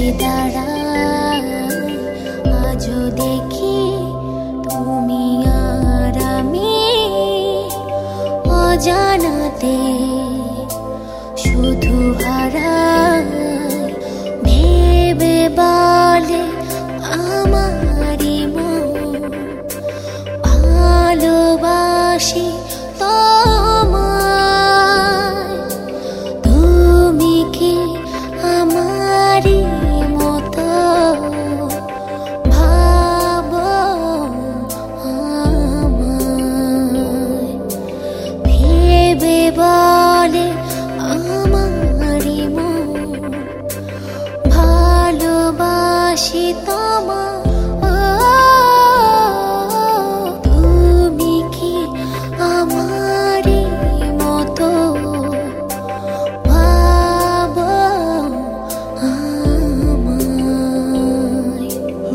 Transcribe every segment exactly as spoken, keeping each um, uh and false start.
দাঁড়ায় আজও দেখি তুমি আর আমি অজানাতে শুধু হারাই ভেবে বলে আমারই মন ভালোবাসি তোমায় তুমি কি আমারই মতো ভাবো আমায় ভেবে বলে আমারই মন ভালোবাসি তোমায় তুমি কি আমারই মতো ভাবো আমায়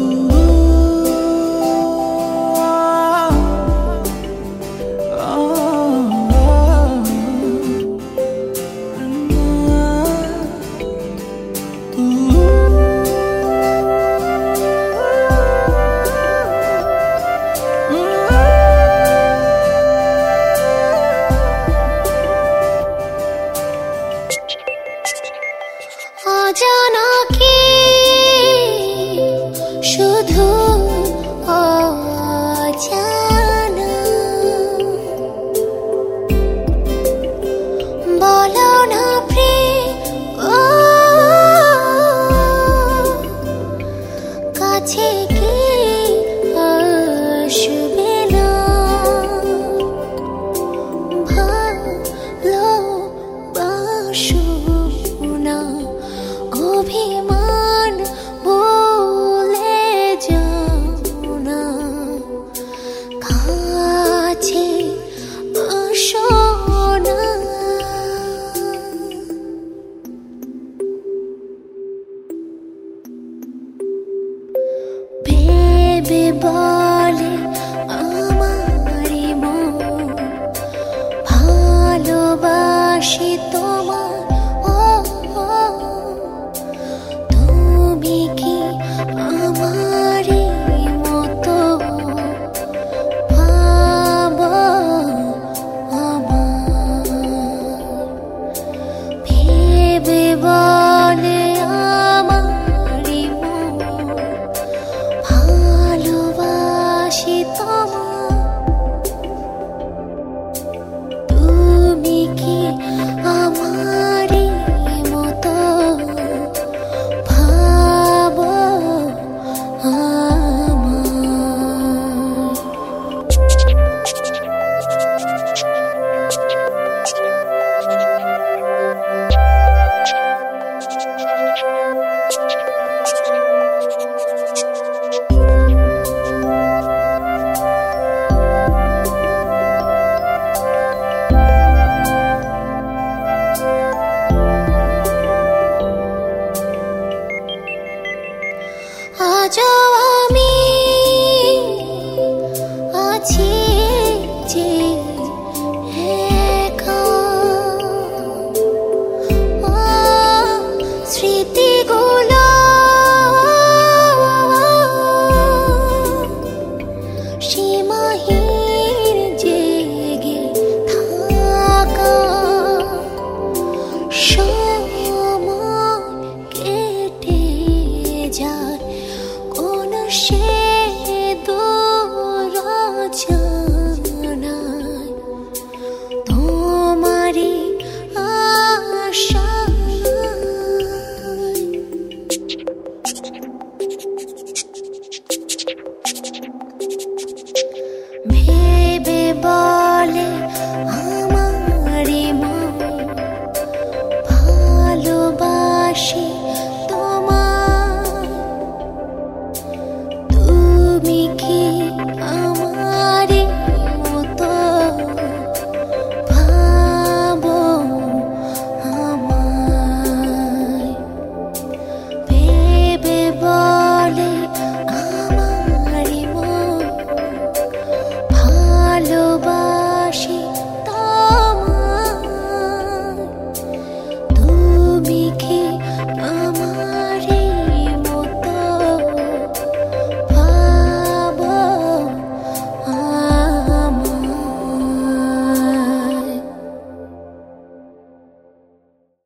অজানা কি শুধু অজানা বলো না প্রিয় ও কাছে কি আসবে না ভালোবাসো না অভিমান ভুলে যাও না কাছে আসো না ভেবে বলে আমারই মন ভালোবাসি তোমায় তুমি কি আমারই মতো ভাবো আমায় ভেবে বলে আমারই মন ভালোবাসি তোমায় তুমি কি আমারই মতো ভাবো আমায়